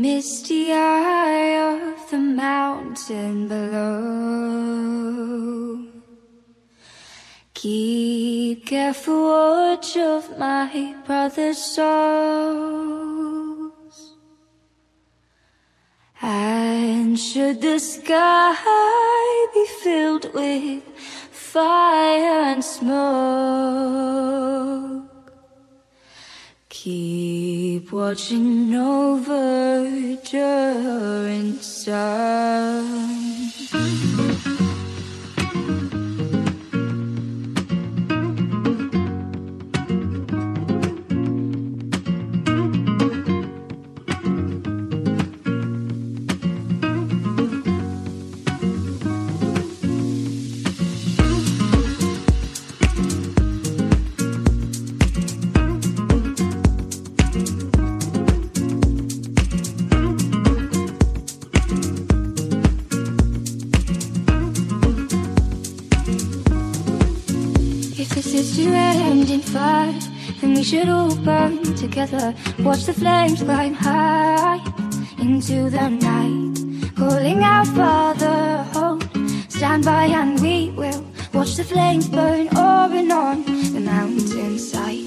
misty eye of the mountain below. Keep careful watch of my brother's souls. And should the sky be filled with fire and smoke, keep watching over during sun. Then we should all burn together. Watch the flames climb high into the night, calling out Father, hold, stand by and we will watch the flames burn over and on the mountainside.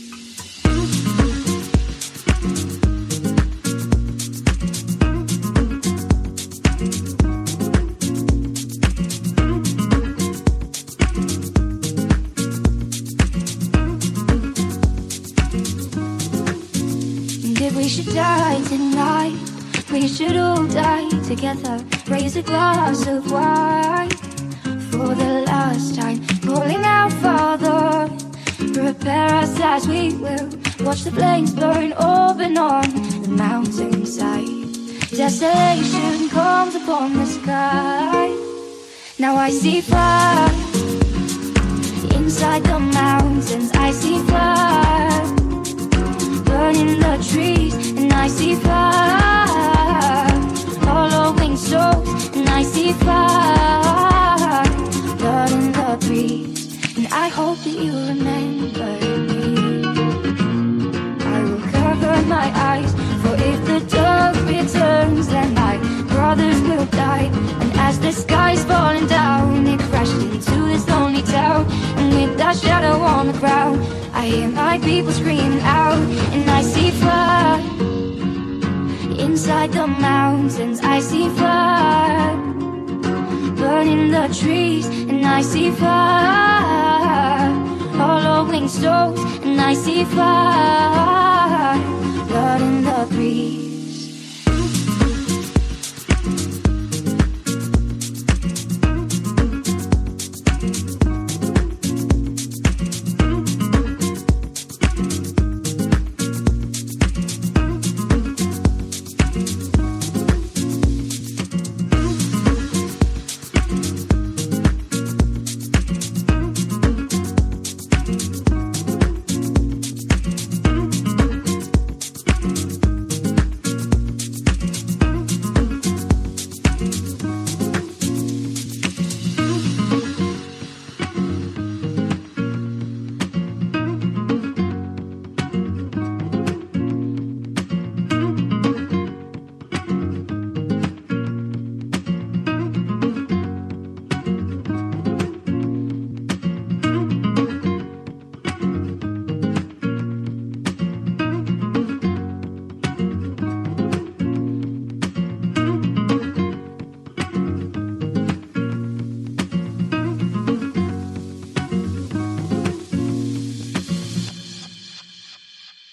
We should die tonight, we should all die together. Raise a glass of wine for the last time, calling out Father, prepare us as we will watch the flames burn over and on the mountainside. Desolation comes upon the sky. Now I see fire inside the mountains. I see fire burning the trees, and I see fire following souls, and I see fire burning the breeze. And I hope that you remember me. I will cover my eyes, for if the dark returns, then my brothers will die. And as the sky's falling down, it crashed into this lonely town, and with that shadow on the ground, I hear my people screaming out. And I see fire inside the mountains. I see fire burning the trees, and I see fire following souls, and I see fire